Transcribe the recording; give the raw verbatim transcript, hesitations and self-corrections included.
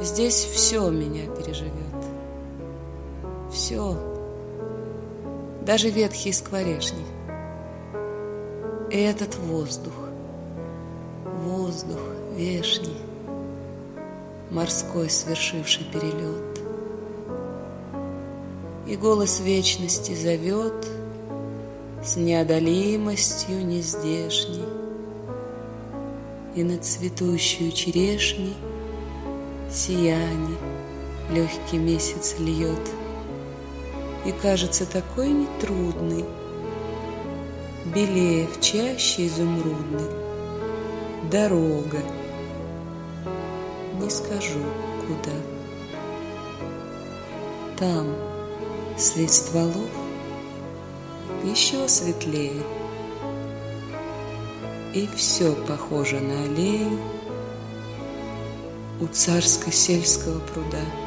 Здесь все меня переживет. Все, даже ветхий скворечник. И этот воздух, воздух вешний, морской свершивший перелет. И голос вечности зовет с неодолимостью нездешней, и над цветущую черешней сияние легкий месяц льет. И кажется такой нетрудный, белее в чаще изумрудной дорога, не скажу куда. Там свет стволов еще светлее, и все похоже на аллею у царско-сельского пруда.